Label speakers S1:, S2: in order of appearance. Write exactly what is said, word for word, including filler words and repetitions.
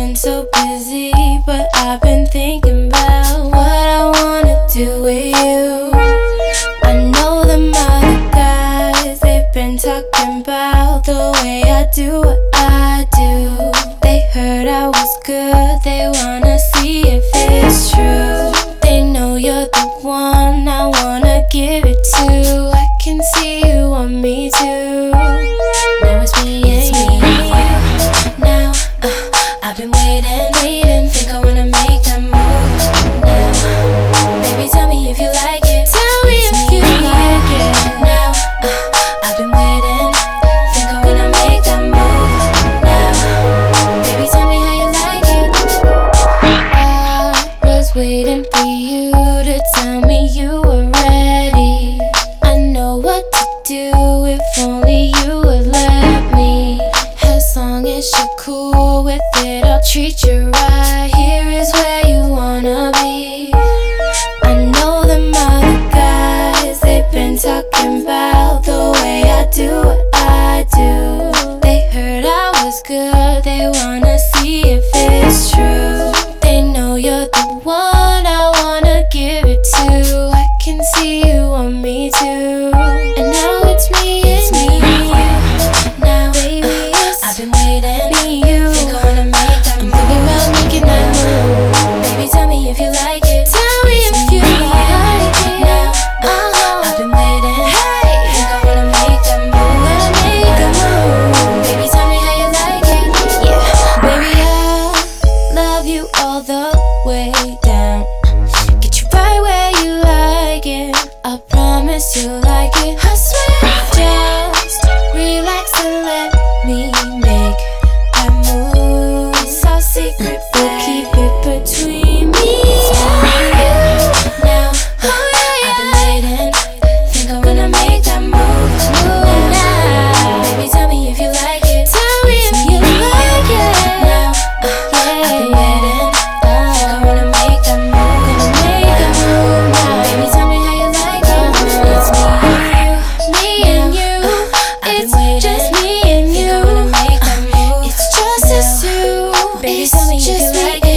S1: been so busy, but I've been thinking about what I wanna do with you. I know them other guys, they've been talking about the way I do what I do. They heard I was good, they wanna see if it's true. They know you're the one I wanna give it to. I can see you want me too. Now it's me and you. Now uh, I've been waiting, waiting. Think I wanna make that move now. Baby, tell me if you like it. Tell me if you like it. Now uh, I've been waiting. Think I wanna make that move now. Baby, tell me how you like it. I was waiting for you to tell me you were ready. I know what to do if only you would let me. As long as you're cool with it, I'll treat you right. Here is where you wanna be. I know them other guys, they've been talking about the way I do what I do. They heard I was good, they wanna see if it's true. They know you're the one I wanna give it to. I can see you want me too. And now it's me, it's me. Now, baby, uh, I've been waiting. Me, you. Think I wanna make that move. I'm thinking about making that move. Baby, tell me if you like it. Tell me if you like it. Now, uh, I've been waiting. Hey, think I wanna make that move. Wanna make that move. Baby, tell me how you like it. Yeah, baby, I love you all the way down. Get you right where you like it. I promise you like it. I swear, just relax and let me make that move. It's our secret, but keep it between me and you. Now, oh yeah, I've been waiting. Think I wanna make that move. Move now. Baby, tell me if you like it. Tell me if you like it. Now, uh, yeah, I've been waiting. Think I wanna make that move. Gonna make that move now. Baby, tell me how you like it. It's me and you, me and you. It's just me and you. Think I wanna make that move. It's just us two. Baby, tell me if you like it.